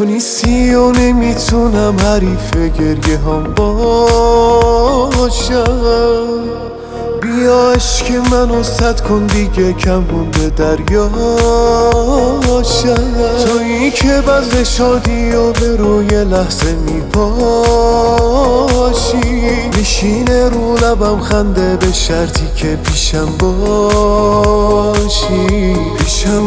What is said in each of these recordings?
تو نیستی و نمیتونم حریف گریه هم باشم. بیا عشق منو صد کن دیگه کم مونده دریاشم. تویی که بز شادی و به روی لحظه میپاشی، میشینه رو لبم خنده به شرطی که پیشم باشی، پیشم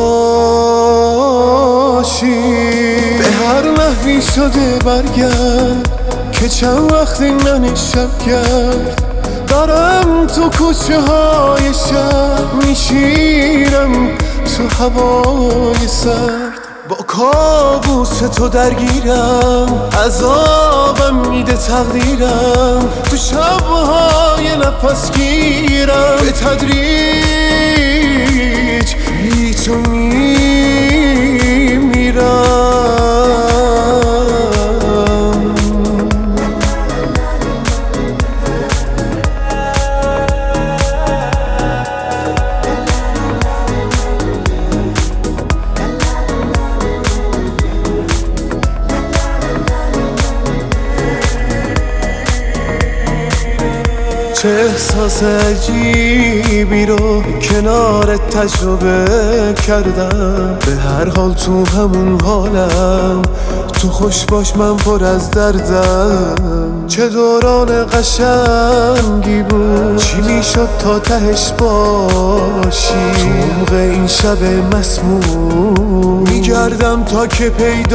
باشی. به هر نحوی شده برگرد که چند وقتی من شب کرد. دارم تو کوچه های شهر میشینم تو هوای سرد. با کابوس تو درگیرم، عذابم میده تقدیرم. تو شبهای نفس گیرم، به تدریج بی تو میمیرم. چه احساس عجیبی رو کنارت تجربه کردم. به هر حال تو همون حالم، تو خوش باش من پر از دردم. چه دوران قشنگی بود، چی میشد تا تهش باشی. تو عمق این شب مسموم میگردم تا که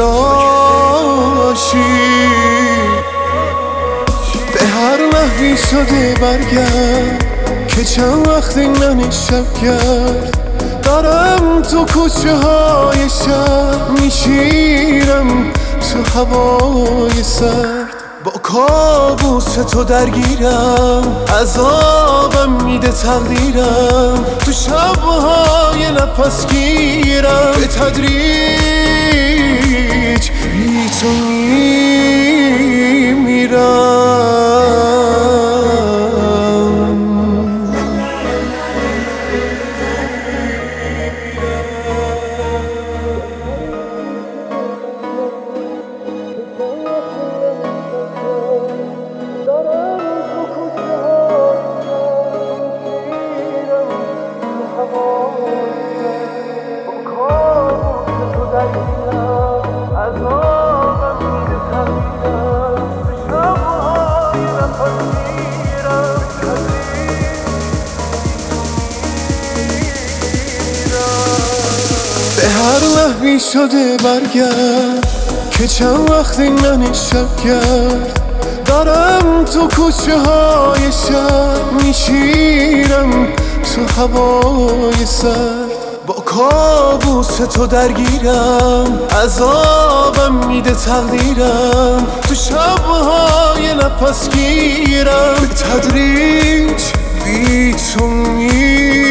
پیداشی. به هر نحوی شده برگرد که چند وقتی من شب کرد. دارم تو کوچه های شهر میشینم تو هوای سرد. با کابوس تو درگیرم، عذابم میده تقدیرم. تو شبهای نفس گیرم، به تدریج بی تو میمیرم. به هر نحوی شده برگرد که چند وقتی من شب کرد. دارم تو کوچه های شهر میشینم تو هوای سرد. با کابوس تو درگیرم، عذابم میده تقدیرم. تو شبهای نفس گیرم، به تدریج بی تو